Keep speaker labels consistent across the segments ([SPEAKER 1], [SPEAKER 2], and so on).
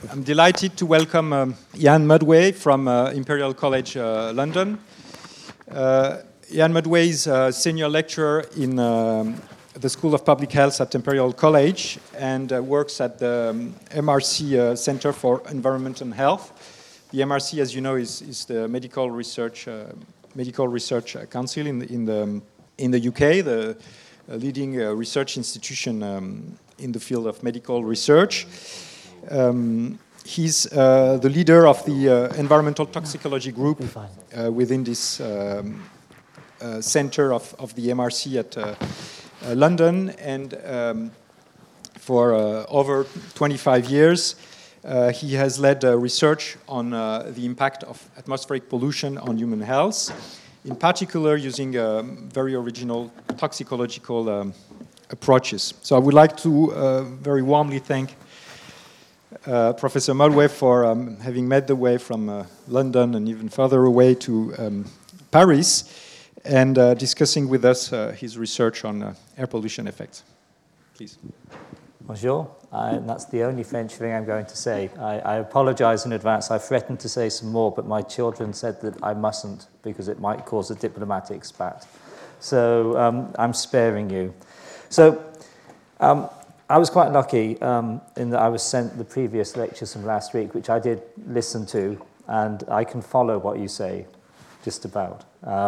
[SPEAKER 1] I'm delighted to welcome Ian Mudway from Imperial College London. Ian Mudway is a senior lecturer in the School of Public Health at Imperial College and works at the MRC Center for Environment and Health. The MRC, as you know, is the Medical Research Council in the UK, the leading research institution in the field of medical research. He's the leader of the environmental toxicology group within this center of the MRC at London, and for over 25 years he has led research on the impact of atmospheric pollution on human health, in particular using very original toxicological approaches. So I would like to very warmly thank Professor Mudway for having made the way from London and even further away to Paris and discussing with us his research on air pollution effects. Please.
[SPEAKER 2] Bonjour. That's the only French thing I'm going to say. I apologize in advance. I threatened to say some more, but my children said that I mustn't because it might cause a diplomatic spat. So I'm sparing you. So I was quite lucky in that I was sent the previous lectures from last week, which I did listen to, and I can follow what you say, just about.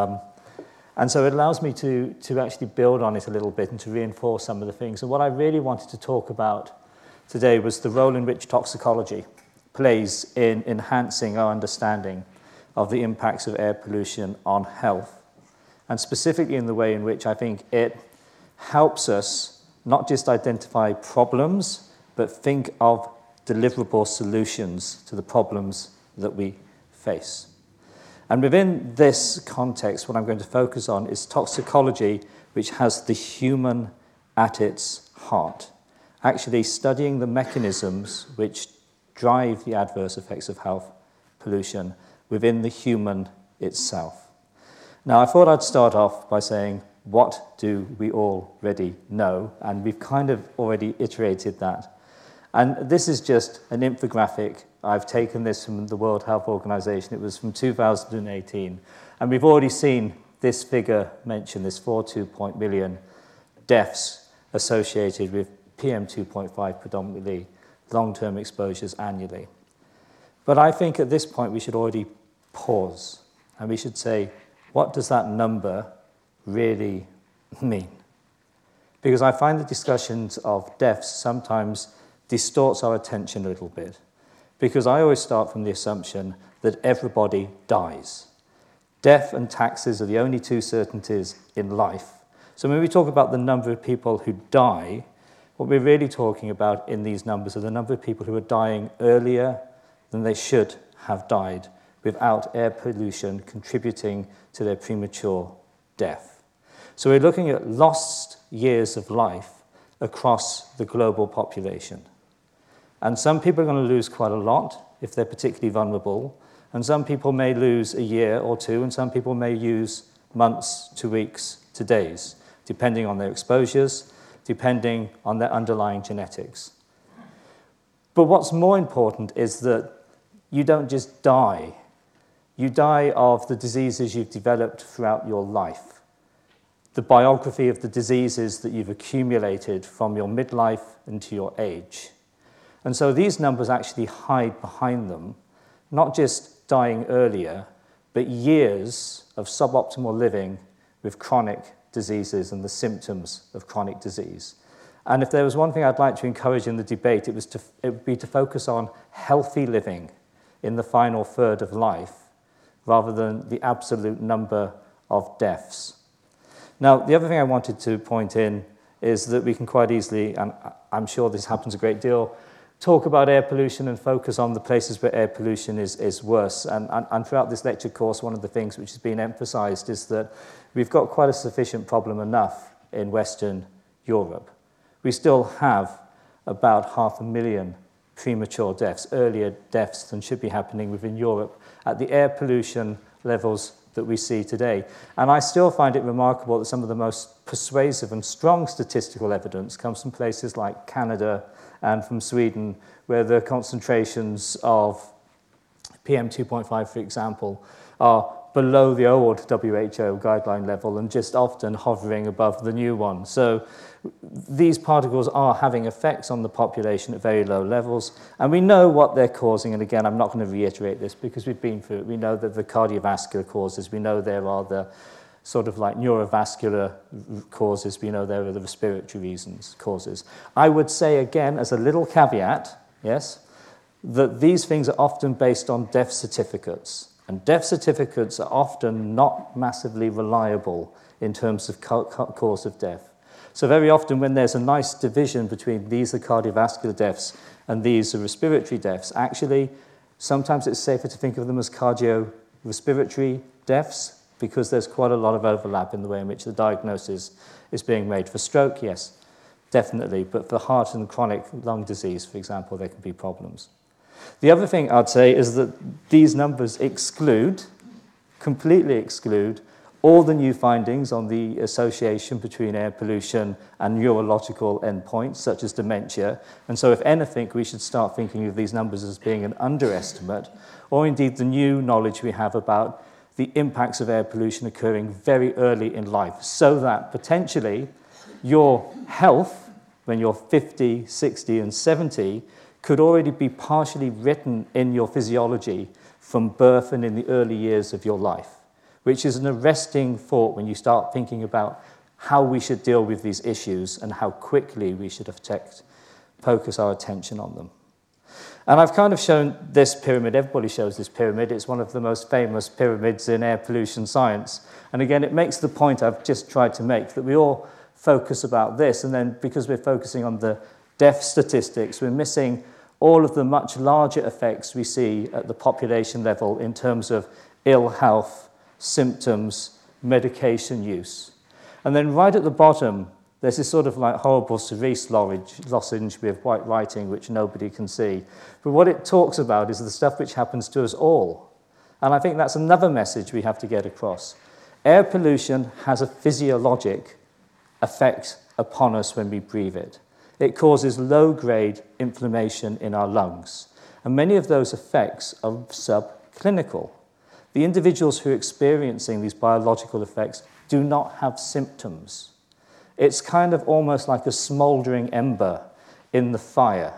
[SPEAKER 2] And so it allows me to actually build on it a little bit and to reinforce some of the things. And what I really wanted to talk about today was the role in which toxicology plays in enhancing our understanding of the impacts of air pollution on health, and specifically in the way in which I think it helps us not just identify problems, but think of deliverable solutions to the problems that we face. And within this context, what I'm going to focus on is toxicology, which has the human at its heart, actually studying the mechanisms which drive the adverse effects of health pollution within the human itself. Now, I thought I'd start off by saying, what do we already know? And we've kind of already iterated that. And this is just an infographic. I've taken this from the World Health Organization. It was from 2018. And we've already seen this figure mentioned, this 4.2 million deaths associated with PM2.5, predominantly long-term exposures annually. But I think at this point we should already pause. And we should say, what does that number really mean? Because I find the discussions of deaths sometimes distorts our attention a little bit, because I always start from the assumption that everybody dies. Death and taxes are the only two certainties in life. So when we talk about the number of people who die, what we're really talking about in these numbers are the number of people who are dying earlier than they should have died without air pollution contributing to their premature death. So we're looking at lost years of life across the global population. And some people are going to lose quite a lot if they're particularly vulnerable, and some people may lose a year or two, and some people may lose months to weeks to days, depending on their exposures, depending on their underlying genetics. But what's more important is that you don't just die. You die of the diseases you've developed throughout your life, the biography of the diseases that you've accumulated from your midlife into your age. And so these numbers actually hide behind them, not just dying earlier, but years of suboptimal living with chronic diseases and the symptoms of chronic disease. And if there was one thing I'd like to encourage in the debate, it would be to focus on healthy living in the final third of life, rather than the absolute number of deaths. Now, the other thing I wanted to point in is that we can quite easily, and I'm sure this happens a great deal, talk about air pollution and focus on the places where air pollution is worse. And throughout this lecture course, one of the things which has been emphasized is that we've got quite a sufficient problem enough in Western Europe. We still have about 500,000 premature deaths, earlier deaths than should be happening within Europe at the air pollution levels that we see today. And I still find it remarkable that some of the most persuasive and strong statistical evidence comes from places like Canada and from Sweden, where the concentrations of PM2.5, for example, are below the old WHO guideline level and just often hovering above the new one. So these particles are having effects on the population at very low levels, and we know what they're causing. And again, I'm not going to reiterate this because we've been through it. We know that the cardiovascular causes, we know there are the sort of like neurovascular causes, we know there are the respiratory causes. I would say again, as a little caveat, yes, that these things are often based on death certificates. And death certificates are often not massively reliable in terms of cause of death. So very often when there's a nice division between these are cardiovascular deaths and these are respiratory deaths, actually sometimes it's safer to think of them as cardiorespiratory deaths because there's quite a lot of overlap in the way in which the diagnosis is being made. For stroke, yes, definitely, but for heart and chronic lung disease, for example, there can be problems. The other thing I'd say is that these numbers completely exclude, all the new findings on the association between air pollution and neurological endpoints, such as dementia. And so if anything, we should start thinking of these numbers as being an underestimate, or indeed the new knowledge we have about the impacts of air pollution occurring very early in life, so that potentially your health, when you're 50, 60, and 70, could already be partially written in your physiology from birth and in the early years of your life, which is an arresting thought when you start thinking about how we should deal with these issues and how quickly we should focus our attention on them. And I've kind of shown this pyramid. Everybody shows this pyramid. It's one of the most famous pyramids in air pollution science. And again, it makes the point I've just tried to make, that we all focus about this, and then because we're focusing on the death statistics, we're missing all of the much larger effects we see at the population level in terms of ill health, symptoms, medication use. And then right at the bottom, there's this sort of like horrible cerise lozenge with white writing which nobody can see. But what it talks about is the stuff which happens to us all. And I think that's another message we have to get across. Air pollution has a physiologic effect upon us when we breathe it. It causes low-grade inflammation in our lungs. And many of those effects are subclinical. The individuals who are experiencing these biological effects do not have symptoms. It's kind of almost like a smoldering ember in the fire.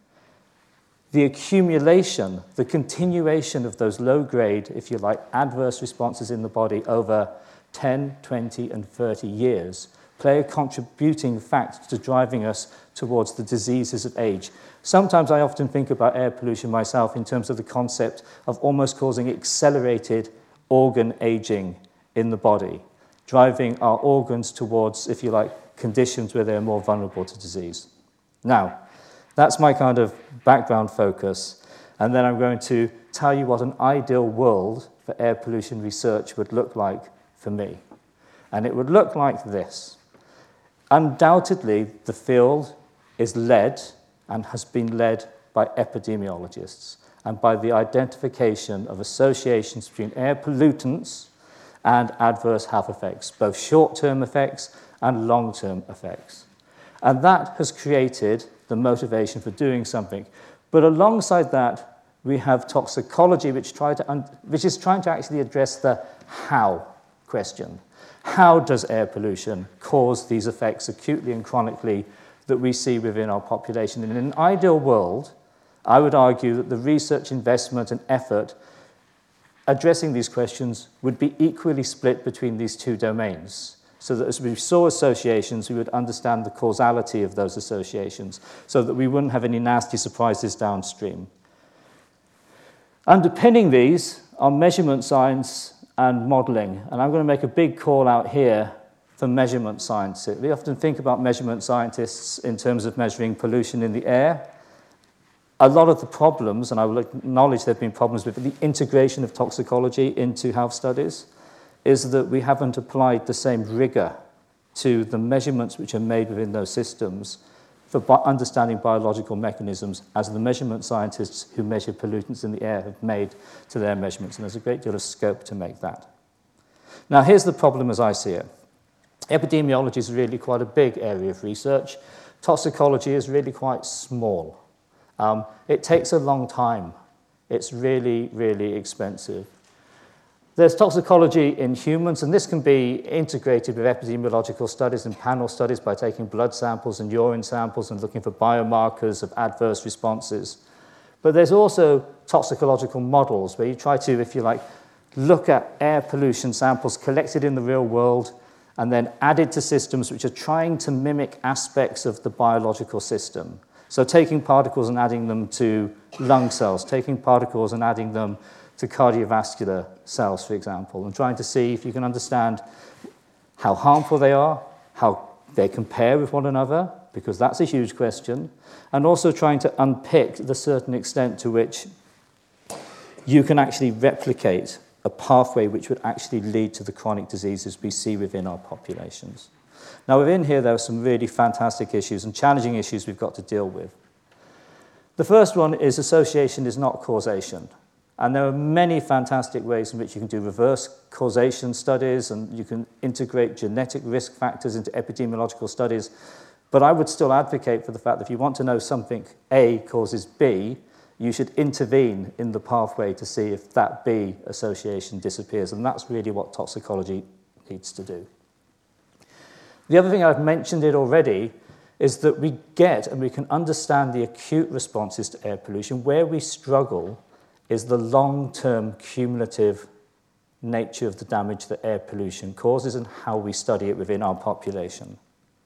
[SPEAKER 2] The accumulation, the continuation of those low-grade, if you like, adverse responses in the body over 10, 20, and 30 years play a contributing fact to driving us towards the diseases of age. Sometimes I often think about air pollution myself in terms of the concept of almost causing accelerated organ aging in the body, driving our organs towards, if you like, conditions where they're more vulnerable to disease. Now, that's my kind of background focus, and then I'm going to tell you what an ideal world for air pollution research would look like for me. And it would look like this. Undoubtedly, the field is led and has been led by epidemiologists and by the identification of associations between air pollutants and adverse health effects, both short-term effects and long-term effects. And that has created the motivation for doing something. But alongside that, we have toxicology, which is trying to actually address the how question. How does air pollution cause these effects acutely and chronically that we see within our population? In an ideal world, I would argue that the research investment and effort addressing these questions would be equally split between these two domains, so that as we saw associations, we would understand the causality of those associations, so that we wouldn't have any nasty surprises downstream. Underpinning these are measurement science and modeling. And I'm going to make a big call out here for measurement science. We often think about measurement scientists in terms of measuring pollution in the air. A lot of the problems, and I will acknowledge there have been problems with the integration of toxicology into health studies, is that we haven't applied the same rigor to the measurements which are made within those systems for understanding biological mechanisms as the measurement scientists who measure pollutants in the air have made to their measurements, and there's a great deal of scope to make that. Now, here's the problem as I see it. Epidemiology is really quite a big area of research. toxicology is really quite small. It takes a long time. It's really, really expensive. There's toxicology in humans, and this can be integrated with epidemiological studies and panel studies by taking blood samples and urine samples and looking for biomarkers of adverse responses. But there's also toxicological models where you try to, if you like, look at air pollution samples collected in the real world and then added to systems which are trying to mimic aspects of the biological system. So taking particles and adding them to lung cells, taking particles and adding them to cardiovascular cells, for example, and trying to see if you can understand how harmful they are, how they compare with one another, because that's a huge question, and also trying to unpick the certain extent to which you can actually replicate a pathway which would actually lead to the chronic diseases we see within our populations. Now, within here, there are some really fantastic issues and challenging issues we've got to deal with. The first one is association is not causation. And there are many fantastic ways in which you can do reverse causation studies and you can integrate genetic risk factors into epidemiological studies. But I would still advocate for the fact that if you want to know something A causes B, you should intervene in the pathway to see if that B association disappears. And that's really what toxicology needs to do. The other thing, I've mentioned it already, is that we get and we can understand the acute responses to air pollution. Where we struggle is the long-term cumulative nature of the damage that air pollution causes and how we study it within our population.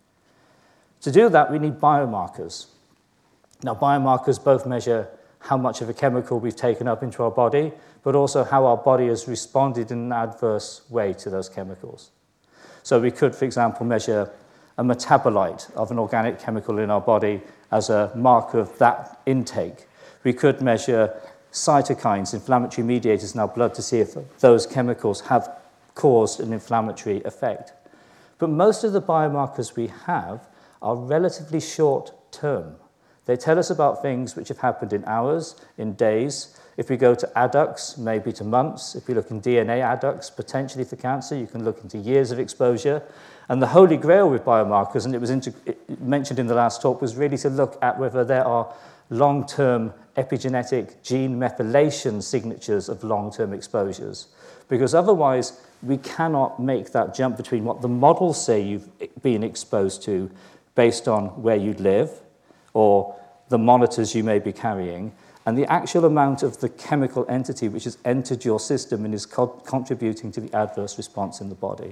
[SPEAKER 2] To do that, we need biomarkers. Now, biomarkers both measure how much of a chemical we've taken up into our body, but also how our body has responded in an adverse way to those chemicals. So we could, for example, measure a metabolite of an organic chemical in our body as a marker of that intake. We could measure cytokines, inflammatory mediators in our blood, to see if those chemicals have caused an inflammatory effect. But most of the biomarkers we have are relatively short term. They tell us about things which have happened in hours, in days. If we go to adducts, maybe to months. If we look in DNA adducts, potentially for cancer, you can look into years of exposure. And the holy grail with biomarkers, and it was mentioned in the last talk, was really to look at whether there are long-term epigenetic gene methylation signatures of long-term exposures. Because otherwise, we cannot make that jump between what the models say you've been exposed to based on where you live or the monitors you may be carrying, and the actual amount of the chemical entity which has entered your system and is contributing to the adverse response in the body.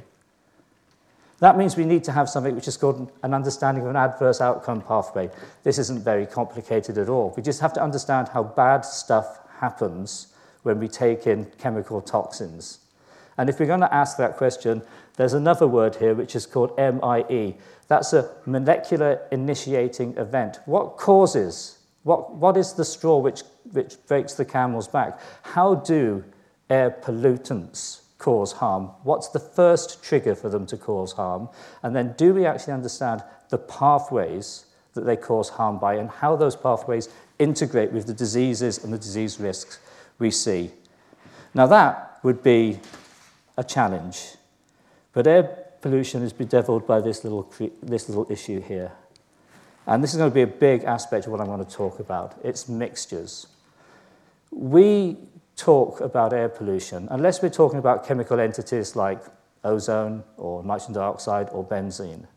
[SPEAKER 2] That means we need to have something which is called an understanding of an adverse outcome pathway. This isn't very complicated at all. We just have to understand how bad stuff happens when we take in chemical toxins. And if we're going to ask that question, there's another word here which is called MIE. That's a molecular initiating event. What causes, what is the straw which breaks the camel's back? How do air pollutants cause harm? What's the first trigger for them to cause harm? And then do we actually understand the pathways that they cause harm by and how those pathways integrate with the diseases and the disease risks we see? Now that would be a challenge. But air pollution is bedeviled by this little issue here. And this is going to be a big aspect of what I'm going to talk about. It's mixtures. We talk about air pollution, unless we're talking about chemical entities like ozone or nitrogen dioxide or benzene.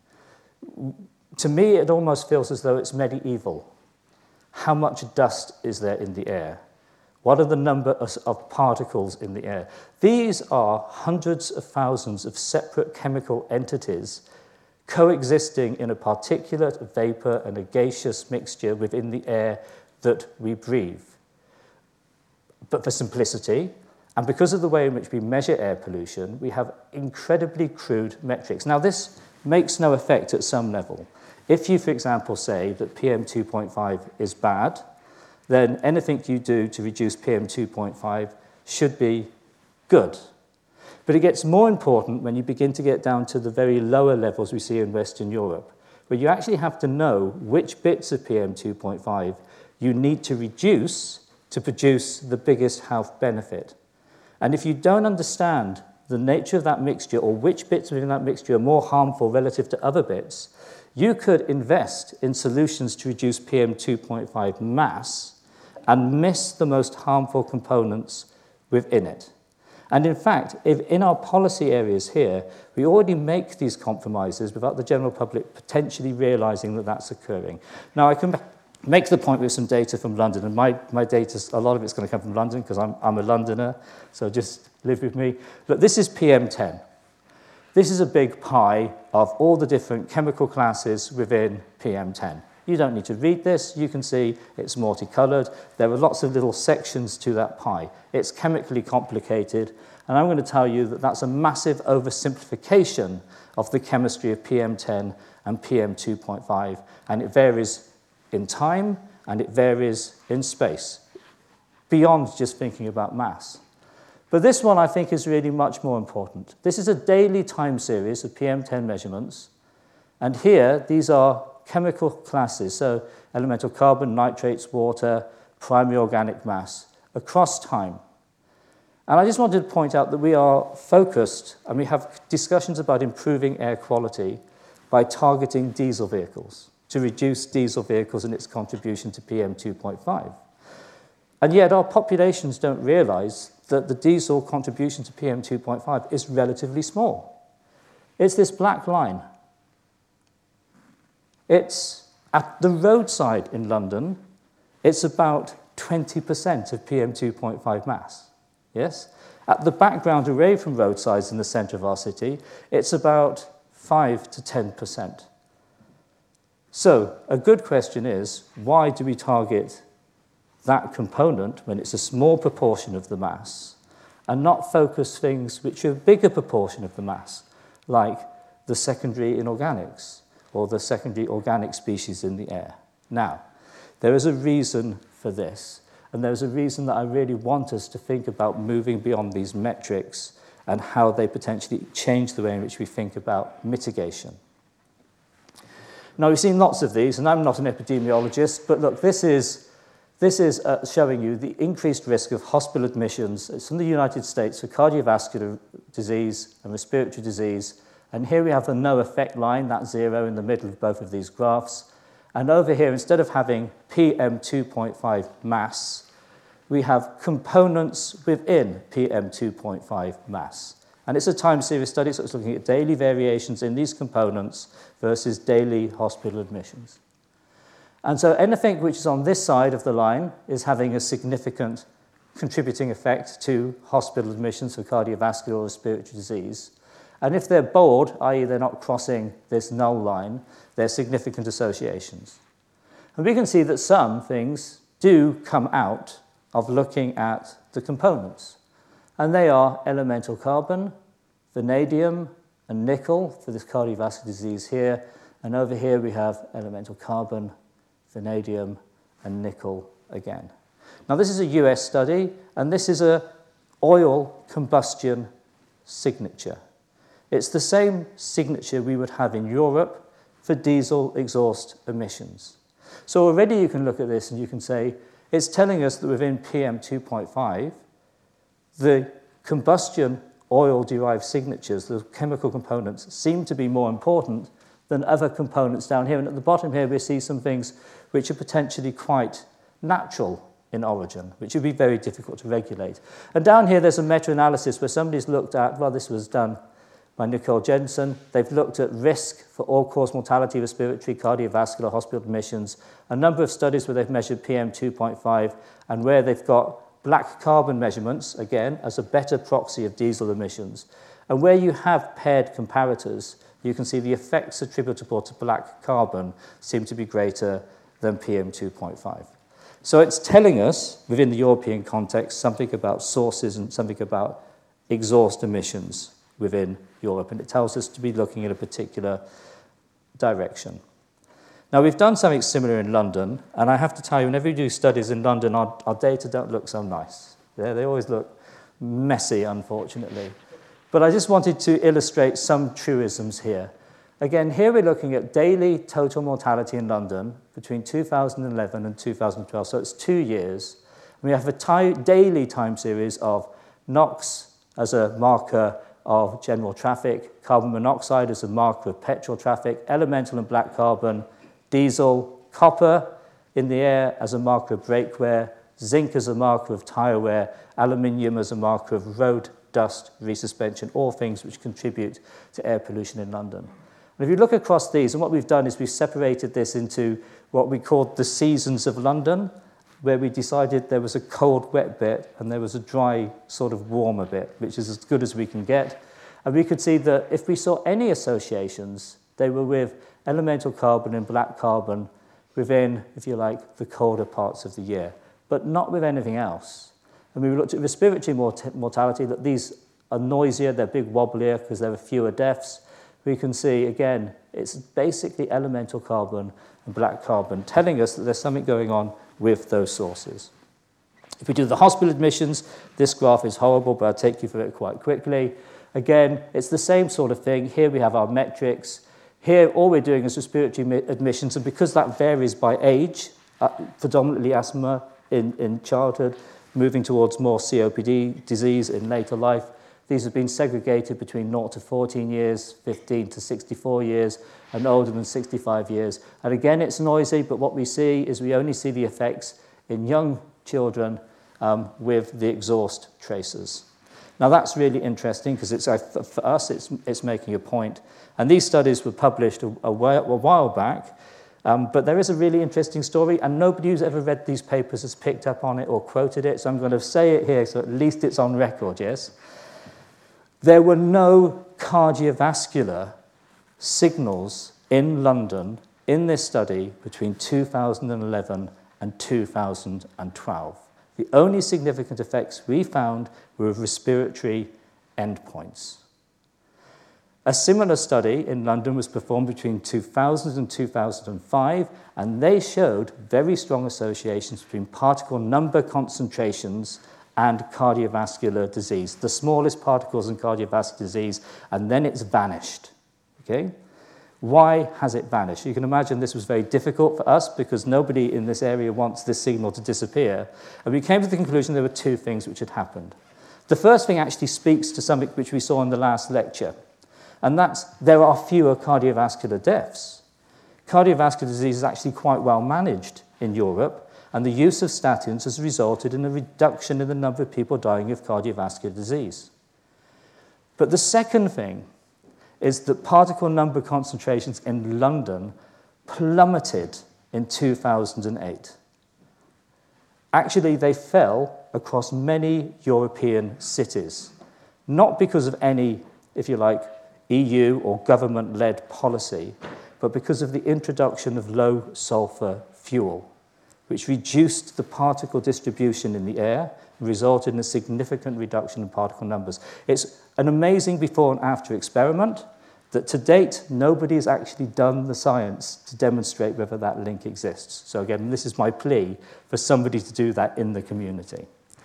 [SPEAKER 2] To me, it almost feels as though it's medieval. How much dust is there in the air? What are the number of particles in the air? These are hundreds of thousands of separate chemical entities coexisting in a particulate, vapor, and a gaseous mixture within the air that we breathe. But for simplicity, and because of the way in which we measure air pollution, we have incredibly crude metrics. Now, this makes no effect at some level. If you, for example, say that PM2.5 is bad, then anything you do to reduce PM2.5 should be good. But it gets more important when you begin to get down to the very lower levels we see in Western Europe, where you actually have to know which bits of PM2.5 you need to reduce to produce the biggest health benefit. And if you don't understand the nature of that mixture or which bits within that mixture are more harmful relative to other bits, you could invest in solutions to reduce PM2.5 mass and miss the most harmful components within it. And in fact, if in our policy areas here, we already make these compromises without the general public potentially realizing that that's occurring. Now, I can make the point with some data from London, and my data, a lot of it's going to come from London because I'm a Londoner, so just live with me. Look, this is PM10. This is a big pie of all the different chemical classes within PM10. You don't need to read this. You can see it's multicolored. There are lots of little sections to that pie. It's chemically complicated, and I'm going to tell you that that's a massive oversimplification of the chemistry of PM10 and PM2.5, and it varies in time and it varies in space, beyond just thinking about mass. But this one I think is really much more important. This is a daily time series of PM10 measurements, and here these are chemical classes, so elemental carbon, nitrates, water, primary organic mass, across time. And I just wanted to point out that we are focused, and we have discussions about improving air quality by targeting diesel vehicles, to reduce diesel vehicles and its contribution to PM2.5. And yet our populations don't realize that the diesel contribution to PM2.5 is relatively small. It's this black line. It's at the roadside in London, it's about 20% of PM2.5 mass. Yes? At the background away from roadsides in the center of our city, it's about 5 to 10%. So a good question is, why do we target that component when it's a small proportion of the mass and not focus things which are a bigger proportion of the mass, like the secondary inorganics or the secondary organic species in the air? Now, there is a reason for this, and there's a reason that I really want us to think about moving beyond these metrics and how they potentially change the way in which we think about mitigation. Now, we've seen lots of these, and I'm not an epidemiologist, but look, this is showing you the increased risk of hospital admissions. It's from the United States for cardiovascular disease and respiratory disease. And here we have the no effect line, that 0 in the middle of both of these graphs. And over here, instead of having PM2.5 mass, we have components within PM2.5 mass. And it's a time series study, so it's looking at daily variations in these components versus daily hospital admissions. And so anything which is on this side of the line is having a significant contributing effect to hospital admissions for cardiovascular or respiratory disease. And if they're bold, i.e. they're not crossing this null line, they're significant associations. And we can see that some things do come out of looking at the components. And they are elemental carbon, vanadium, and nickel for this cardiovascular disease here. And over here we have elemental carbon, vanadium, and nickel again. Now this is a US study, and this is an oil combustion signature. It's the same signature we would have in Europe for diesel exhaust emissions. So already you can look at this and you can say, it's telling us that within PM2.5, the combustion oil-derived signatures, the chemical components, seem to be more important than other components down here. And at the bottom here, we see some things which are potentially quite natural in origin, which would be very difficult to regulate. And down here, there's a meta-analysis where somebody's looked at, well, this was done by Nicole Jensen. They've looked at risk for all-cause mortality, respiratory, cardiovascular, hospital admissions, a number of studies where they've measured PM2.5 and where they've got black carbon measurements, again, as a better proxy of diesel emissions. And where you have paired comparators, you can see the effects attributable to black carbon seem to be greater than PM2.5. So it's telling us, within the European context, something about sources and something about exhaust emissions within Europe, and it tells us to be looking in a particular direction. Now, we've done something similar in London, and I have to tell you, whenever we do studies in London, our data don't look so nice. They always look messy, unfortunately. But I just wanted to illustrate some truisms here. Again, here we're looking at daily total mortality in London between 2011 and 2012, so it's 2 years. We have a daily time series of NOx as a marker of general traffic, carbon monoxide as a marker of petrol traffic, elemental and black carbon, diesel, copper in the air as a marker of brake wear, zinc as a marker of tyre wear, aluminium as a marker of road dust resuspension, all things which contribute to air pollution in London. And if you look across these, and what we've done is we've separated this into what we called the seasons of London, where we decided there was a cold, wet bit and there was a dry, sort of warmer bit, which is as good as we can get. And we could see that if we saw any associations, they were with elemental carbon and black carbon within, if you like, the colder parts of the year, but not with anything else. And we looked at respiratory mortality, that these are noisier, they're big wobblier because there are fewer deaths. We can see, again, it's basically elemental carbon and black carbon telling us that there's something going on with those sources. If we do the hospital admissions, this graph is horrible, but I'll take you through it quite quickly. Again, it's the same sort of thing. Here we have our metrics. Here, all we're doing is respiratory admissions, and because that varies by age, predominantly asthma in childhood, moving towards more COPD disease in later life, these have been segregated between 0 to 14 years, 15 to 64 years, and older than 65 years. And again, it's noisy, but what we see is we only see the effects in young children with the exhaust tracers. Now, that's really interesting because it's, for us, it's making a point. And these studies were published a while back, but there is a really interesting story, and nobody who's ever read these papers has picked up on it or quoted it, so I'm going to say it here so at least it's on record, yes? There were no cardiovascular signals in London in this study between 2011 and 2012. The only significant effects we found were of respiratory endpoints. A similar study in London was performed between 2000 and 2005, and they showed very strong associations between particle number concentrations and cardiovascular disease. The smallest particles in cardiovascular disease, and then it's vanished. Okay? Why has it vanished? You can imagine this was very difficult for us because nobody in this area wants this signal to disappear. And we came to the conclusion there were two things which had happened. The first thing actually speaks to something which we saw in the last lecture, and that's there are fewer cardiovascular deaths. Cardiovascular disease is actually quite well managed in Europe, and the use of statins has resulted in a reduction in the number of people dying of cardiovascular disease. But the second thing is that particle number concentrations in London plummeted in 2008. Actually, they fell across many European cities, not because of any, if you like, EU or government-led policy, but because of the introduction of low-sulfur fuel, which reduced the particle distribution in the air and resulted in a significant reduction in particle numbers. It's an amazing before and after experiment that to date, nobody has actually done the science to demonstrate whether that link exists. So again, this is my plea for somebody to do that in the community.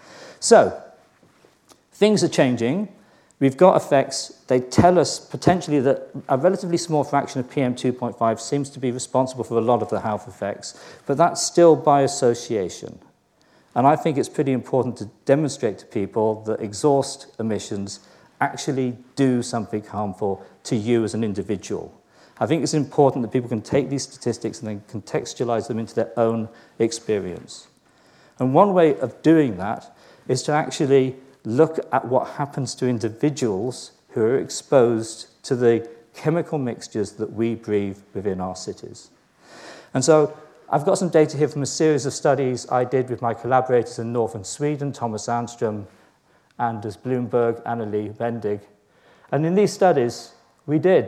[SPEAKER 2] So, things are changing. We've got effects. They tell us potentially that a relatively small fraction of PM2.5 seems to be responsible for a lot of the health effects, but that's still by association. And I think it's pretty important to demonstrate to people that exhaust emissions actually do something harmful to you as an individual. I think it's important that people can take these statistics and then contextualize them into their own experience. And one way of doing that is to actually look at what happens to individuals who are exposed to the chemical mixtures that we breathe within our cities. And so I've got some data here from a series of studies I did with my collaborators in northern Sweden, Thomas Sandström, Anders Blomberg, Annelie Bendig. And in these studies, we did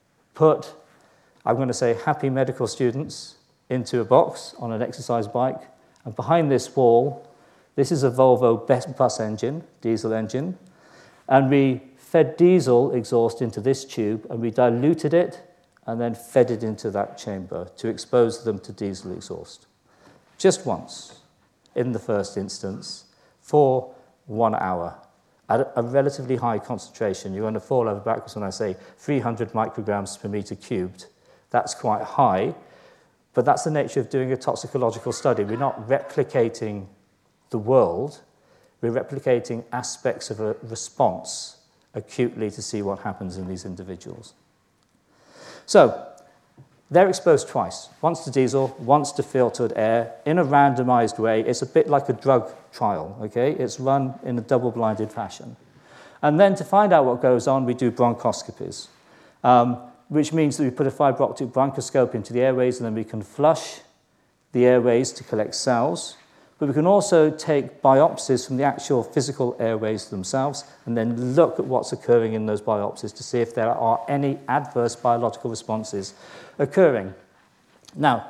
[SPEAKER 2] put, I'm going to say, happy medical students into a box on an exercise bike. And behind this wall, this is a Volvo bus engine, diesel engine. And we fed diesel exhaust into this tube, and we diluted it and then fed it into that chamber to expose them to diesel exhaust. Just once, in the first instance, for 1 hour at a relatively high concentration. You're going to fall over backwards when I say 300 micrograms per meter cubed. That's quite high, but that's the nature of doing a toxicological study. We're not replicating the world, we're replicating aspects of a response acutely to see what happens in these individuals. So they're exposed twice, once to diesel, once to filtered air, in a randomized way. It's a bit like a drug trial, okay? It's run in a double-blinded fashion. And then to find out what goes on, we do bronchoscopies, which means that we put a fiber optic bronchoscope into the airways, and then we can flush the airways to collect cells. But we can also take biopsies from the actual physical airways themselves and then look at what's occurring in those biopsies to see if there are any adverse biological responses occurring. Now,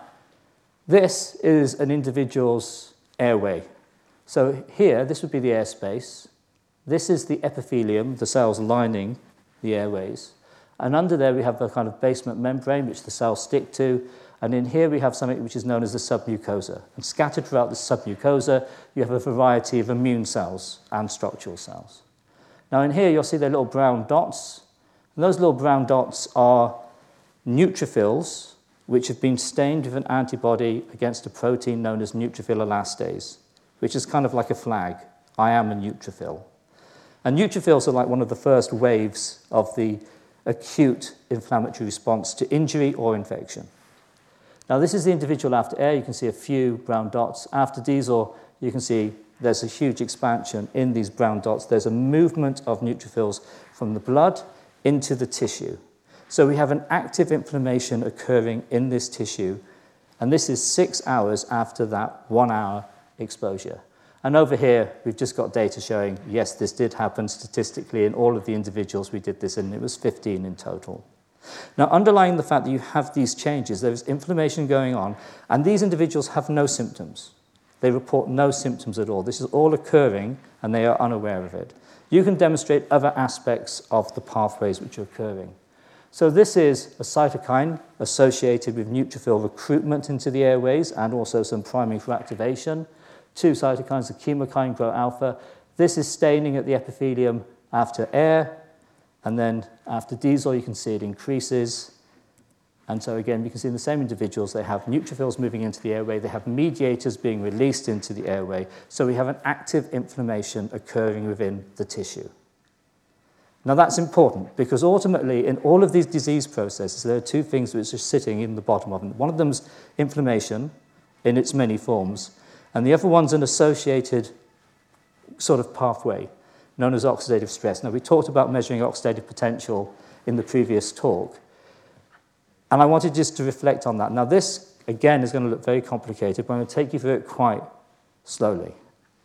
[SPEAKER 2] this is an individual's airway. So here, this would be the airspace. This is the epithelium, the cells lining the airways. And under there, we have the kind of basement membrane, which the cells stick to. And in here, we have something which is known as the submucosa. And scattered throughout the submucosa, you have a variety of immune cells and structural cells. Now, in here, you'll see the little brown dots. And those little brown dots are neutrophils, which have been stained with an antibody against a protein known as neutrophil elastase, which is kind of like a flag. I am a neutrophil. And neutrophils are like one of the first waves of the acute inflammatory response to injury or infection. Now, this is the individual after air. You can see a few brown dots. After diesel, you can see there's a huge expansion in these brown dots. There's a movement of neutrophils from the blood into the tissue. So we have an active inflammation occurring in this tissue, and this is 6 hours after that 1 hour exposure. And over here, we've just got data showing, yes, this did happen statistically in all of the individuals we did this in. It was 15 in total. Now, underlying the fact that you have these changes, there is inflammation going on, and these individuals have no symptoms. They report no symptoms at all. This is all occurring, and they are unaware of it. You can demonstrate other aspects of the pathways which are occurring. So this is a cytokine associated with neutrophil recruitment into the airways and also some priming for activation. 2 cytokines, the chemokine, Gro-alpha. This is staining at the epithelium after air, and then after diesel, you can see it increases. And so again, you can see in the same individuals, they have neutrophils moving into the airway, they have mediators being released into the airway, so we have an active inflammation occurring within the tissue. Now that's important, because ultimately, in all of these disease processes, there are 2 things which are sitting in the bottom of them. One of them is inflammation in its many forms, and the other one's an associated sort of pathway known as oxidative stress. Now, we talked about measuring oxidative potential in the previous talk, and I wanted just to reflect on that. Now, this, again, is going to look very complicated, but I'm going to take you through it quite slowly.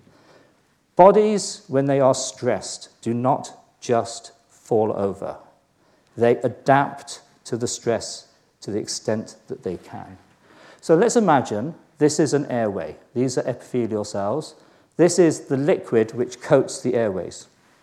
[SPEAKER 2] Bodies, when they are stressed, do not just fall over. They adapt to the stress to the extent that they can. So let's imagine this is an airway. These are epithelial cells. This is the liquid which coats the airways.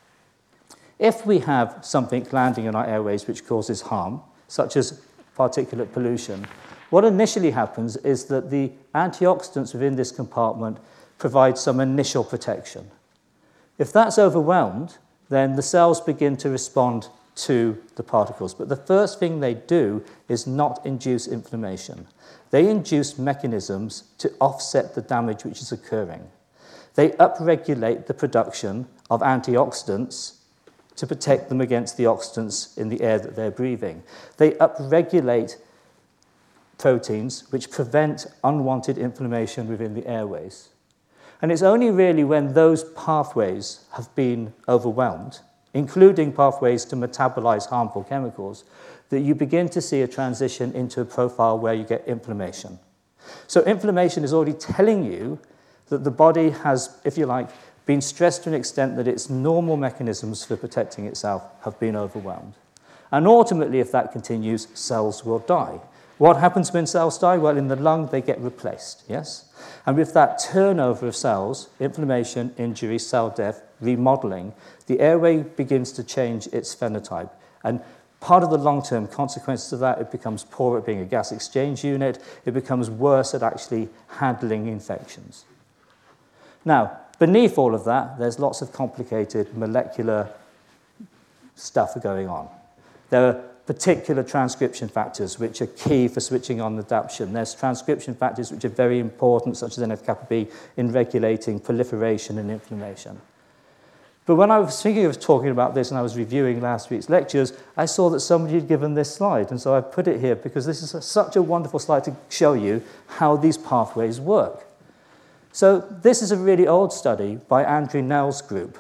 [SPEAKER 2] If we have something landing in our airways which causes harm, such as particulate pollution, what initially happens is that the antioxidants within this compartment provide some initial protection. If that's overwhelmed, then the cells begin to respond to the particles. But the first thing they do is not induce inflammation. They induce mechanisms to offset the damage which is occurring. They upregulate the production of antioxidants to protect them against the oxidants in the air that they're breathing. They upregulate proteins which prevent unwanted inflammation within the airways. And it's only really when those pathways have been overwhelmed, including pathways to metabolize harmful chemicals, that you begin to see a transition into a profile where you get inflammation. So inflammation is already telling you that the body has, if you like, been stressed to an extent that its normal mechanisms for protecting itself have been overwhelmed. And ultimately, if that continues, cells will die. What happens when cells die? Well, in the lung, they get replaced, yes? And with that turnover of cells, inflammation, injury, cell death, remodeling, the airway begins to change its phenotype. And part of the long-term consequences of that, it becomes poor at being a gas exchange unit. It becomes worse at actually handling infections. Now, beneath all of that, there's lots of complicated molecular stuff going on. There are particular transcription factors which are key for switching on adaptation. There's transcription factors which are very important, such as NF-kappa B, in regulating proliferation and inflammation. But when I was thinking of talking about this and I was reviewing last week's lectures, I saw that somebody had given this slide. And so I put it here because this is such a wonderful slide to show you how these pathways work. So this is a really old study by Andrew Nell's group.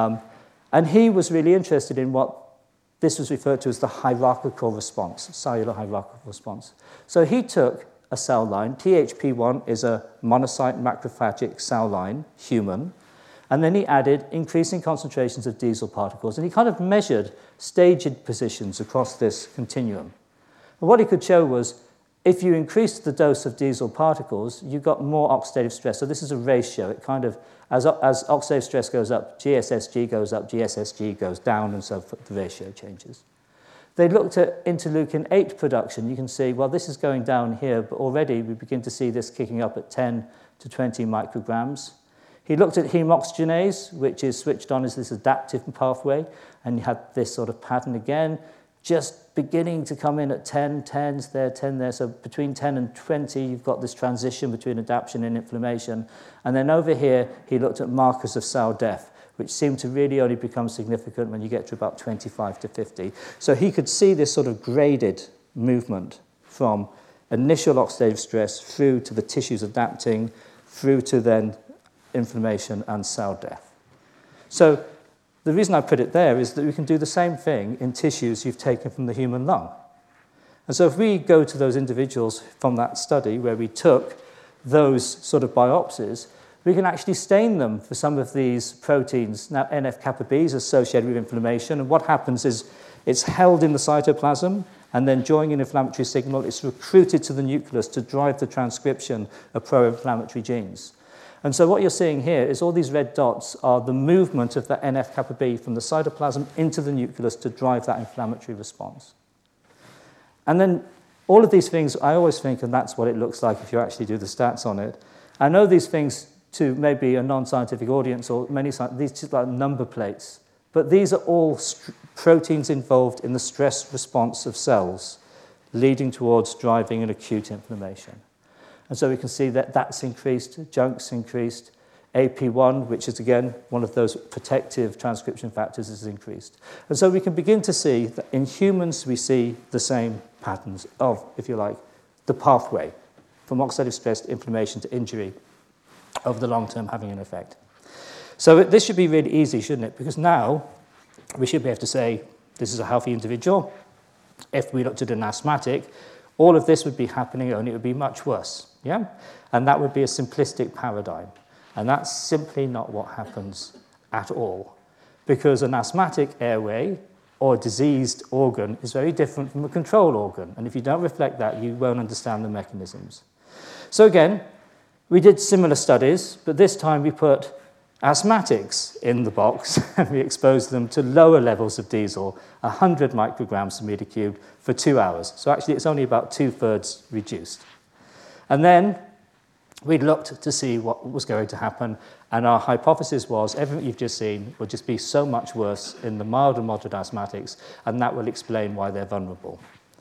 [SPEAKER 2] And he was really interested in what this was referred to as the hierarchical response, cellular hierarchical response. So he took a cell line. THP1 is a monocyte macrophagic cell line, human. And then he added increasing concentrations of diesel particles. And he kind of measured staged positions across this continuum. And what he could show was if you increased the dose of diesel particles, you got more oxidative stress. So this is a ratio. It kind of, as oxidative stress goes up, GSSG goes up, GSSG goes down, and so forth, the ratio changes. They looked at interleukin-8 production. You can see, well, this is going down here, but already we begin to see this kicking up at 10 to 20 micrograms. He looked at heme oxygenase, which is switched on as this adaptive pathway, and you had this sort of pattern again, just beginning to come in at 10, 10's there, 10 there. So between 10 and 20, you've got this transition between adaptation and inflammation. And then over here, he looked at markers of cell death, which seem to really only become significant when you get to about 25 to 50. So he could see this sort of graded movement from initial oxidative stress through to the tissues adapting, through to then inflammation and cell death. So the reason I put it there is that we can do the same thing in tissues you've taken from the human lung. And so if we go to those individuals from that study where we took those sort of biopsies, we can actually stain them for some of these proteins. Now, NF-kappa B is associated with inflammation, and what happens is it's held in the cytoplasm, and then during an inflammatory signal, it's recruited to the nucleus to drive the transcription of pro-inflammatory genes. And so what you're seeing here is all these red dots are the movement of the NF-kappa B from the cytoplasm into the nucleus to drive that inflammatory response. And then all of these things, I always think, and that's what it looks like if you actually do the stats on it. I know these things to maybe a non-scientific audience or many these just like number plates, but these are all proteins involved in the stress response of cells, leading towards driving an acute inflammation. And so we can see that that's increased, JUNK's increased, AP1, which is again one of those protective transcription factors, is increased. And so we can begin to see that in humans we see the same patterns of, if you like, the pathway from oxidative stress to inflammation to injury over the long term having an effect. So this should be really easy, shouldn't it? Because now we should be able to say this is a healthy individual. If we looked at an asthmatic, all of this would be happening, only it would be much worse. Yeah? And that would be a simplistic paradigm. And that's simply not what happens at all. Because an asthmatic airway or a diseased organ is very different from a control organ. And if you don't reflect that, you won't understand the mechanisms. So again, we did similar studies, but this time we put asthmatics in the box and we exposed them to lower levels of diesel, 100 micrograms per meter cubed for 2 hours. So actually it's only about 2/3 reduced. And then we looked to see what was going to happen, and our hypothesis was everything you've just seen would just be so much worse in the mild and moderate asthmatics, and that will explain why they're vulnerable.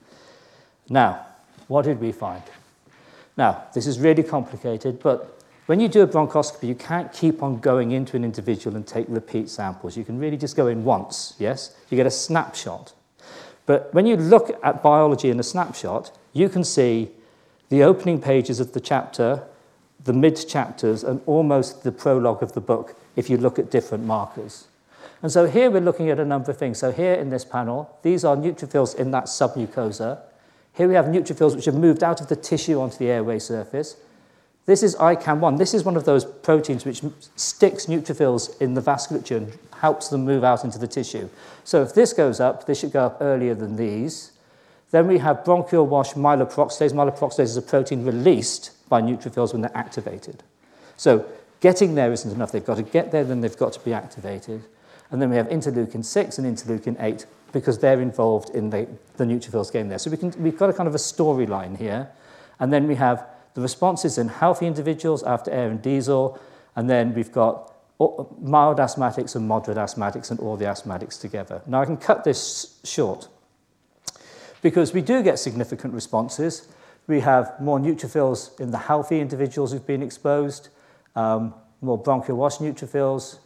[SPEAKER 2] Now, what did we find? Now, this is really complicated, but when you do a bronchoscopy, you can't keep on going into an individual and take repeat samples. You can really just go in once, yes? You get a snapshot. But when you look at biology in a snapshot, you can see the opening pages of the chapter, the mid-chapters, and almost the prologue of the book if you look at different markers. And so here we're looking at a number of things. So here in this panel, these are neutrophils in that submucosa. Here we have neutrophils which have moved out of the tissue onto the airway surface. This is ICAM1. This is one of those proteins which sticks neutrophils in the vasculature and helps them move out into the tissue. So if this goes up, this should go up earlier than these. Then we have bronchial wash myeloperoxidase. Myeloperoxidase is a protein released by neutrophils when they're activated. So getting there isn't enough. They've got to get there, then they've got to be activated. And then we have interleukin-6 and interleukin-8 because they're involved in the neutrophils getting there. So we've got a kind of a storyline here. And then we have the responses in healthy individuals after air and diesel. And then we've got mild asthmatics and moderate asthmatics and all the asthmatics together. Now, I can cut this short because we do get significant responses. We have more neutrophils in the healthy individuals who've been exposed, more bronchial wash neutrophils,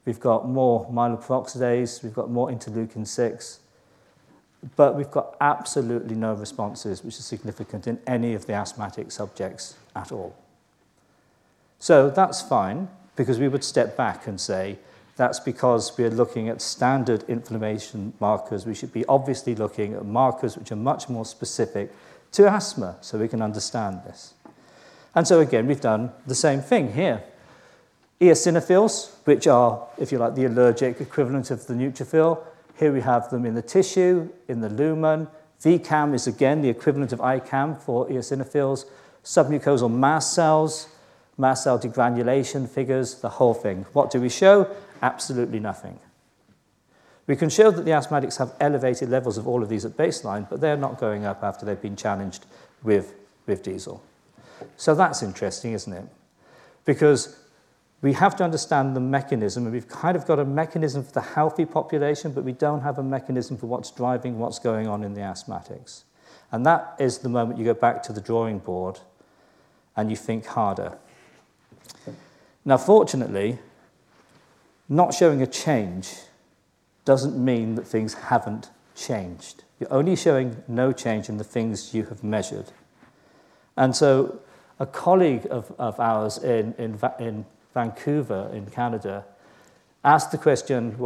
[SPEAKER 2] we've got more myeloperoxidase, we've got more interleukin-6, but we've got absolutely no responses which are significant in any of the asthmatic subjects at all. So that's fine, because we would step back and say that's because we're looking at standard inflammation markers. We should be obviously looking at markers which are much more specific to asthma, so we can understand this. And so again, we've done the same thing here. Eosinophils, which are, if you like, the allergic equivalent of the neutrophil. Here we have them in the tissue, in the lumen. VCAM is again the equivalent of ICAM for eosinophils. Submucosal mast cells, mast cell degranulation figures, the whole thing. What do we show? Absolutely nothing. We can show that the asthmatics have elevated levels of all of these at baseline, but they're not going up after they've been challenged with diesel. So that's interesting, isn't it? Because we have to understand the mechanism, and we've kind of got a mechanism for the healthy population, but we don't have a mechanism for what's driving what's going on in the asthmatics. And that is the moment you go back to the drawing board and you think harder. Now, fortunately, not showing a change doesn't mean that things haven't changed. You're only showing no change in the things you have measured. And so a colleague of ours in Vancouver, in Canada, asked the question,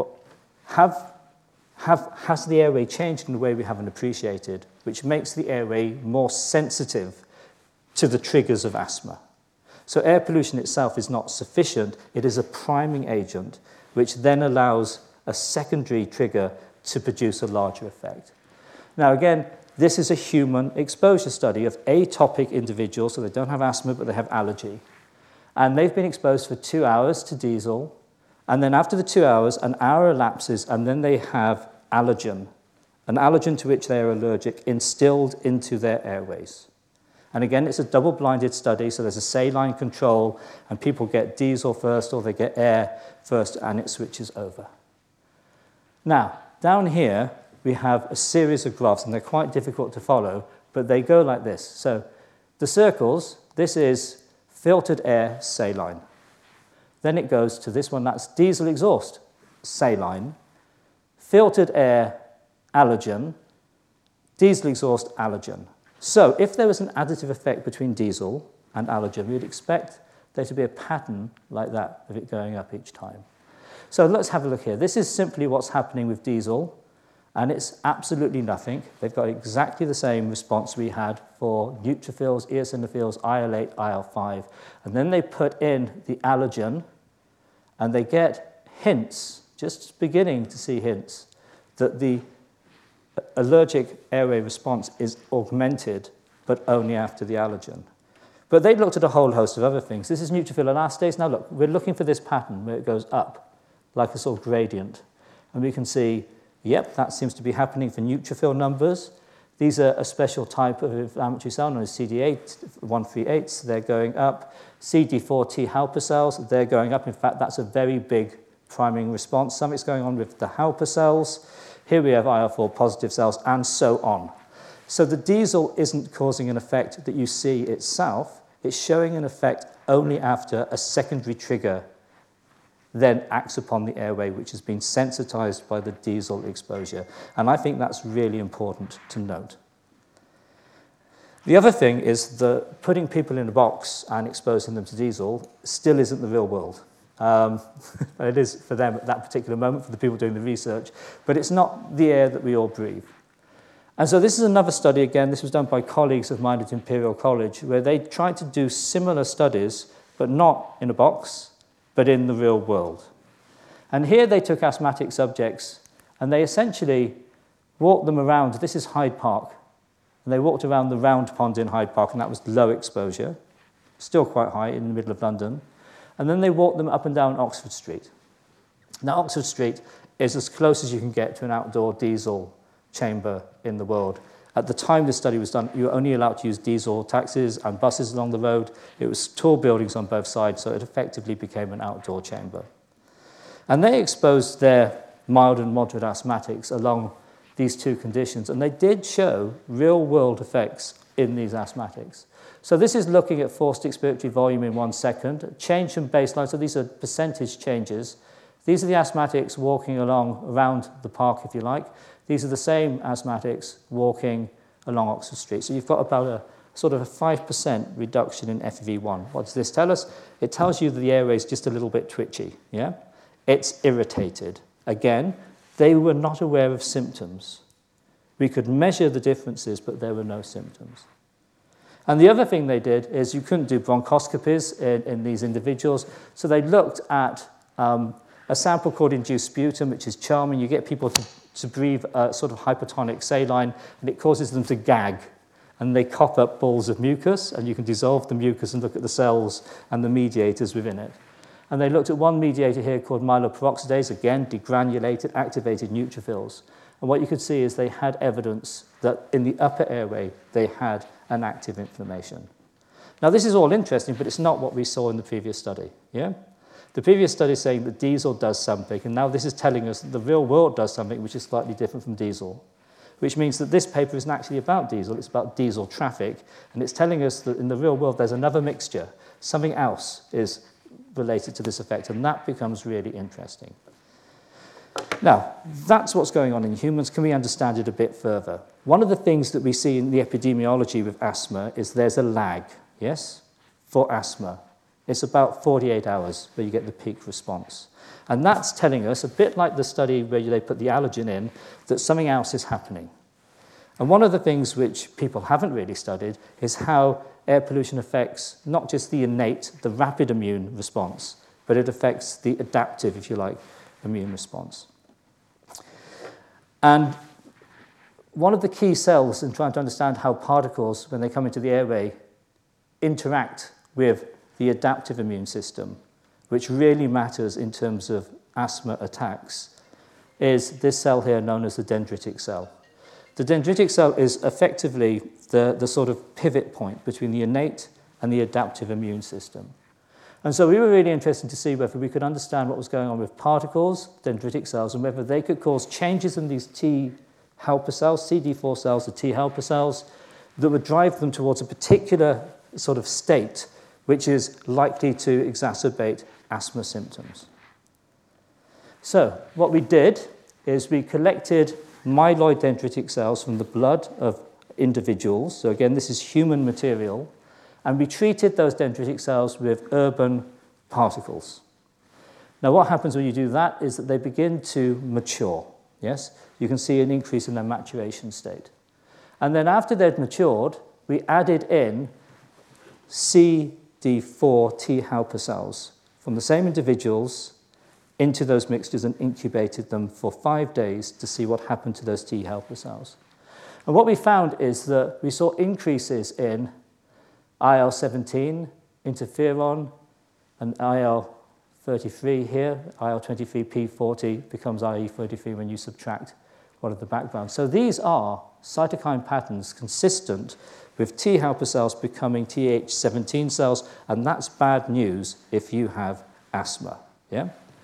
[SPEAKER 2] has the airway changed in a way we haven't appreciated, which makes the airway more sensitive to the triggers of asthma? So air pollution itself is not sufficient. It is a priming agent, which then allows a secondary trigger to produce a larger effect. Now, again, this is a human exposure study of atopic individuals, so they don't have asthma, but they have allergy. And they've been exposed for 2 hours to diesel, and then after the 2 hours, an hour elapses, and then they have allergen, an allergen to which they are allergic, instilled into their airways. And again, it's a double-blinded study, so there's a saline control, and people get diesel first, or they get air first, and it switches over. Now, down here, we have a series of graphs, and they're quite difficult to follow, but they go like this. So the circles, this is filtered air, saline. Then it goes to this one, that's diesel exhaust, saline. Filtered air, allergen. Diesel exhaust, allergen. So if there was an additive effect between diesel and allergen, we would expect there to be a pattern like that of it going up each time. So let's have a look here. This is simply what's happening with diesel, and it's absolutely nothing. They've got exactly the same response we had for neutrophils, eosinophils, IL-8, IL-5. And then they put in the allergen, and they get hints, just beginning to see hints, that the allergic airway response is augmented, but only after the allergen. But they looked at a whole host of other things. This is neutrophil elastase. Now look, we're looking for this pattern where it goes up, like a sort of gradient. And we can see, yep, that seems to be happening for neutrophil numbers. These are a special type of inflammatory cell known as CD8, 138s. They're going up. CD4 T helper cells, they're going up. In fact, that's a very big priming response. Something's going on with the helper cells. Here we have IL-4 positive cells, and so on. So the diesel isn't causing an effect that you see itself. It's showing an effect only after a secondary trigger then acts upon the airway, which has been sensitized by the diesel exposure. And I think that's really important to note. The other thing is that putting people in a box and exposing them to diesel still isn't the real world. It is for them at that particular moment, for the people doing the research, but it's not the air that we all breathe. And so this is another study, again, this was done by colleagues of mine at Imperial College, where they tried to do similar studies, but not in a box, but in the real world. And here they took asthmatic subjects, and they essentially walked them around. This is Hyde Park. And they walked around the round pond in Hyde Park, and that was low exposure, still quite high in the middle of London. And then they walked them up and down Oxford Street. Now, Oxford Street is as close as you can get to an outdoor diesel chamber in the world. At the time this study was done, you were only allowed to use diesel taxis and buses along the road. It was tall buildings on both sides, so it effectively became an outdoor chamber. And they exposed their mild and moderate asthmatics along these two conditions, and they did show real-world effects in these asthmatics. So this is looking at forced expiratory volume in 1 second, change from baseline, so these are percentage changes These are the asthmatics walking along around the park, if you like. These are the same asthmatics walking along Oxford Street. So you've got about a sort of a 5% reduction in FEV1. What does this tell us? It tells you that the airway is just a little bit twitchy. Yeah? It's irritated. Again, they were not aware of symptoms. We could measure the differences, but there were no symptoms. And the other thing they did is you couldn't do bronchoscopies in these individuals, so they looked at a sample called induced sputum, which is charming. You get people to breathe a sort of hypertonic saline, and it causes them to gag. And they cough up balls of mucus, and you can dissolve the mucus and look at the cells and the mediators within it. And they looked at one mediator here called myeloperoxidase, again, degranulated, activated neutrophils. And what you could see is they had evidence that in the upper airway, they had an active inflammation. Now, this is all interesting, but it's not what we saw in the previous study. Yeah? The previous study is saying that diesel does something, and now this is telling us that the real world does something which is slightly different from diesel, which means that this paper isn't actually about diesel, it's about diesel traffic, and it's telling us that in the real world there's another mixture. Something else is related to this effect, and that becomes really interesting. Now, that's what's going on in humans. Can we understand it a bit further? One of the things that we see in the epidemiology with asthma is there's a lag, yes, for asthma. It's about 48 hours where you get the peak response. And that's telling us, a bit like the study where they put the allergen in, that something else is happening. And one of the things which people haven't really studied is how air pollution affects not just the innate, the rapid immune response, but it affects the adaptive, if you like, immune response. And one of the key cells in trying to understand how particles, when they come into the airway, interact with the adaptive immune system, which really matters in terms of asthma attacks, is this cell here known as the dendritic cell. The dendritic cell is effectively the sort of pivot point between the innate and the adaptive immune system. And so we were really interested to see whether we could understand what was going on with particles, dendritic cells, and whether they could cause changes in these T helper cells, CD4 cells, the T helper cells, that would drive them towards a particular sort of state which is likely to exacerbate asthma symptoms. So what we did is we collected myeloid dendritic cells from the blood of individuals. So again, this is human material. And we treated those dendritic cells with urban particles. Now, what happens when you do that is that they begin to mature. Yes? You can see an increase in their maturation state. And then after they'd matured, we added in CD4 T helper cells from the same individuals into those mixtures and incubated them for 5 days to see what happened to those T helper cells. And what we found is that we saw increases in IL-17, interferon, and IL-33 here. IL-23P40 becomes IE-33 when you subtract one of the background. So these are cytokine patterns consistent with T helper cells becoming Th17 cells, and that's bad news if you have asthma. Yeah?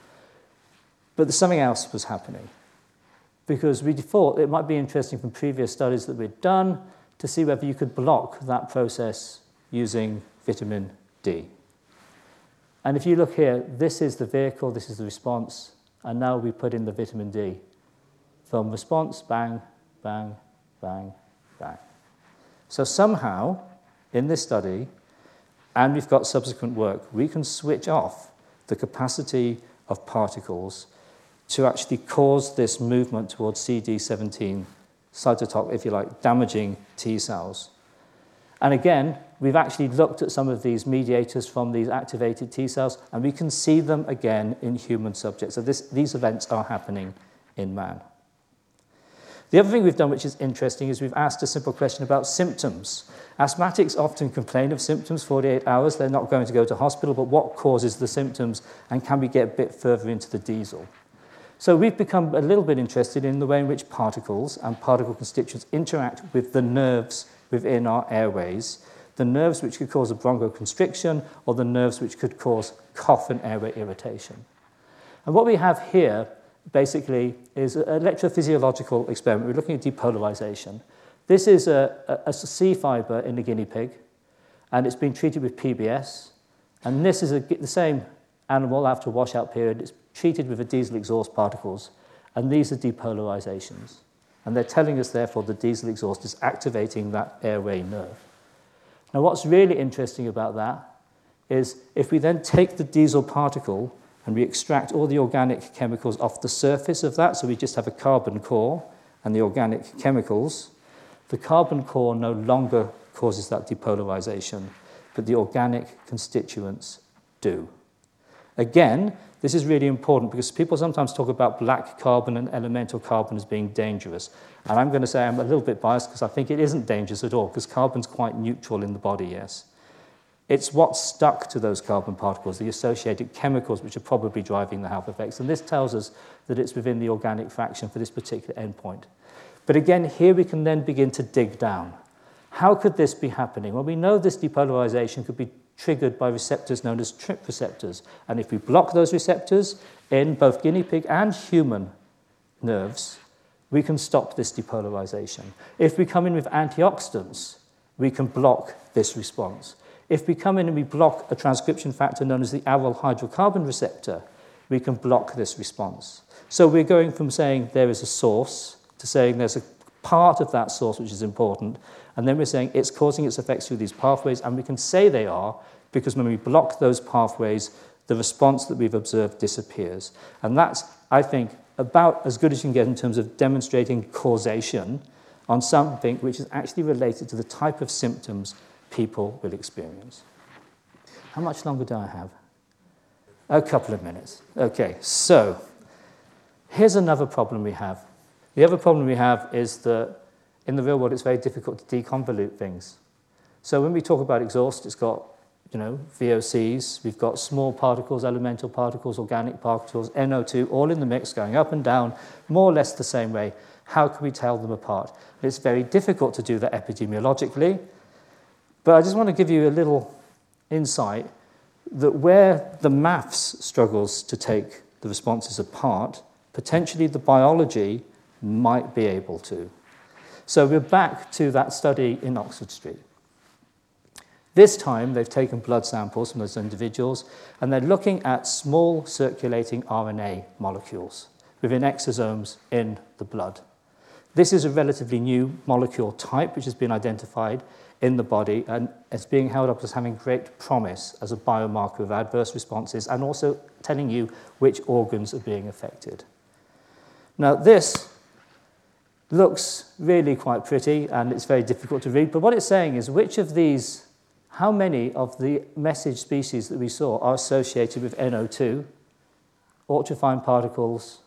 [SPEAKER 2] But there's something else was happening, because we thought it might be interesting from previous studies that we'd done to see whether you could block that process using vitamin D. And if you look here, this is the vehicle, this is the response, and now we put in the vitamin D. From response, bang, bang, bang, bang. So somehow, in this study, and we've got subsequent work, we can switch off the capacity of particles to actually cause this movement towards CD17 cytotoxic, if you like, damaging T cells. And again, we've actually looked at some of these mediators from these activated T cells, and we can see them again in human subjects. So these events are happening in man. The other thing we've done, which is interesting, is we've asked a simple question about symptoms. Asthmatics often complain of symptoms 48 hours. They're not going to go to hospital, but what causes the symptoms, and can we get a bit further into the diesel? So we've become a little bit interested in the way in which particles and particle constituents interact with the nerves within our airways, the nerves which could cause a bronchoconstriction, or the nerves which could cause cough and airway irritation. And what we have here, basically, is an electrophysiological experiment. We're looking at depolarization. This is a C fiber in a guinea pig, and it's been treated with PBS. And this is the same animal after a washout period is treated with the diesel exhaust particles, and these are depolarizations. And they're telling us, therefore, the diesel exhaust is activating that airway nerve. Now, what's really interesting about that is if we then take the diesel particle and we extract all the organic chemicals off the surface of that, so we just have a carbon core and the organic chemicals, the carbon core no longer causes that depolarization, but the organic constituents do. Again, this is really important because people sometimes talk about black carbon and elemental carbon as being dangerous. And I'm going to say I'm a little bit biased because I think it isn't dangerous at all, because carbon's quite neutral in the body, yes. It's what's stuck to those carbon particles, the associated chemicals, which are probably driving the health effects. And this tells us that it's within the organic fraction for this particular endpoint. But again, here we can then begin to dig down. How could this be happening? Well, we know this depolarization could be triggered by receptors known as TRP receptors. And if we block those receptors in both guinea pig and human nerves, we can stop this depolarization. If we come in with antioxidants, we can block this response. If we come in and we block a transcription factor known as the aryl hydrocarbon receptor, we can block this response. So we're going from saying there is a source to saying there's a part of that source which is important, and then we're saying it's causing its effects through these pathways, and we can say they are because when we block those pathways, the response that we've observed disappears. And that's, I think, about as good as you can get in terms of demonstrating causation on something which is actually related to the type of symptoms people will experience. How much longer do I have? A couple of minutes. Okay, so here's another problem we have. The other problem we have is that in the real world, it's very difficult to deconvolute things. So when we talk about exhaust, it's got, VOCs, we've got small particles, elemental particles, organic particles, NO2, all in the mix, going up and down, more or less the same way. How can we tell them apart? It's very difficult to do that epidemiologically, but I just want to give you a little insight that where the maths struggles to take the responses apart, potentially the biology might be able to. So we're back to that study in Oxford Street. This time, they've taken blood samples from those individuals, and they're looking at small circulating RNA molecules within exosomes in the blood. This is a relatively new molecule type which has been identified in the body, and it's being held up as having great promise as a biomarker of adverse responses and also telling you which organs are being affected. Now, this looks really quite pretty, and it's very difficult to read, but what it's saying is how many of the message species that we saw are associated with NO2, ultrafine particles,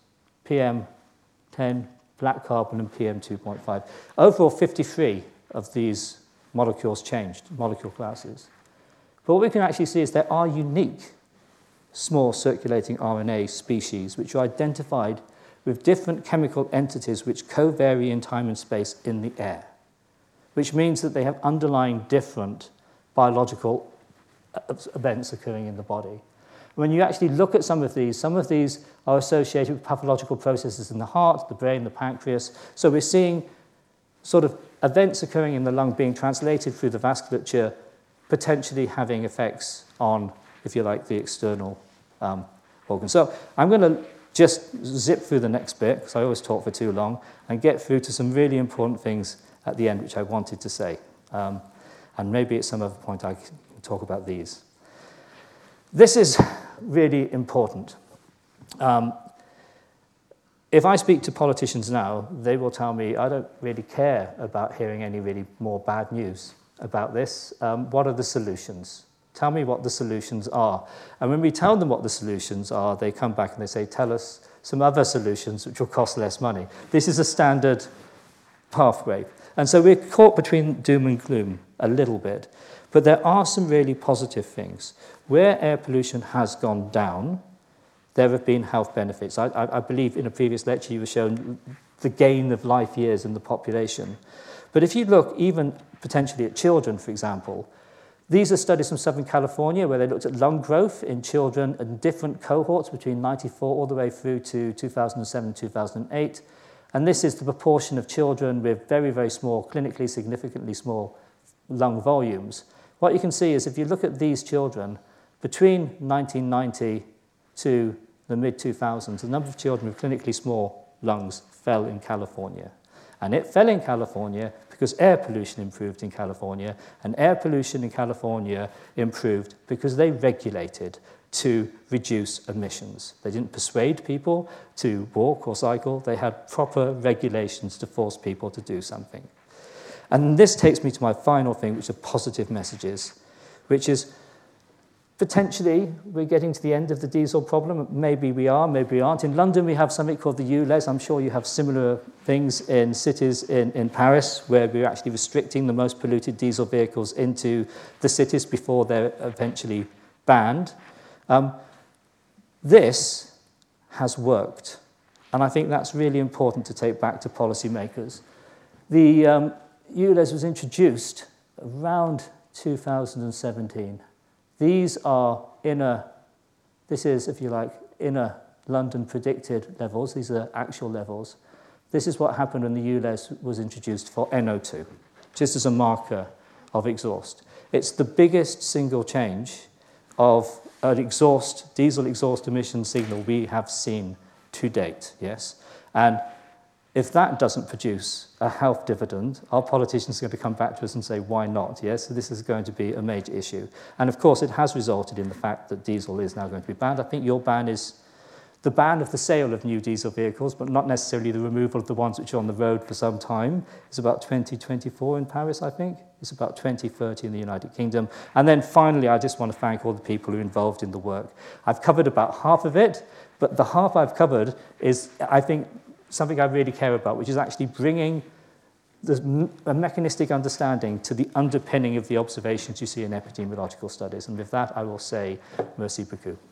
[SPEAKER 2] PM10, black carbon, and PM2.5. Overall, 53 of these molecules changed, molecule classes. But what we can actually see is there are unique small circulating RNA species which are identified with different chemical entities which co-vary in time and space in the air, which means that they have underlying different biological events occurring in the body. When you actually look at some of these are associated with pathological processes in the heart, the brain, the pancreas. So we're seeing sort of events occurring in the lung being translated through the vasculature, potentially having effects on, if you like, the external organs. So I'm going to just zip through the next bit, because I always talk for too long, and get through to some really important things at the end, which I wanted to say. And maybe at some other point I can talk about these. This is really important. If I speak to politicians now, they will tell me, I don't really care about hearing any really more bad news about this. What are the solutions? Tell me what the solutions are. And when we tell them what the solutions are, they come back and they say, tell us some other solutions which will cost less money. This is a standard pathway. And so we're caught between doom and gloom a little bit. But there are some really positive things. Where air pollution has gone down, there have been health benefits. I believe in a previous lecture you were shown the gain of life years in the population. But if you look even potentially at children, for example, these are studies from Southern California where they looked at lung growth in children in different cohorts between 94 all the way through to 2007, 2008. And this is the proportion of children with very, very small, clinically significantly small lung volumes. What you can see is if you look at these children, Between 1990 to the mid-2000s, the number of children with clinically small lungs fell in California. And it fell in California because air pollution improved in California, and air pollution in California improved because they regulated to reduce emissions. They didn't persuade people to walk or cycle. They had proper regulations to force people to do something. And this takes me to my final thing, which are positive messages, which is potentially we're getting to the end of the diesel problem. Maybe we are, maybe we aren't. In London, we have something called the ULEZ. I'm sure you have similar things in cities in Paris, where we're actually restricting the most polluted diesel vehicles into the cities before they're eventually banned. This has worked, and I think that's really important to take back to policymakers. The ULEZ was introduced around 2017. These are this is, if you like, inner London predicted levels. These are actual levels. This is what happened when the ULEZ was introduced for NO2, just as a marker of exhaust. It's the biggest single change of an diesel exhaust emission signal we have seen to date, yes? And if that doesn't produce a health dividend, our politicians are going to come back to us and say, why not? Yes, so this is going to be a major issue. And of course, it has resulted in the fact that diesel is now going to be banned. I think your ban is the ban of the sale of new diesel vehicles, but not necessarily the removal of the ones which are on the road for some time. It's about 2024 in Paris, I think. It's about 2030 in the United Kingdom. And then finally, I just want to thank all the people who are involved in the work. I've covered about half of it, but the half I've covered is, I think, something I really care about, which is actually bringing a mechanistic understanding to the underpinning of the observations you see in epidemiological studies. And with that, I will say, merci beaucoup.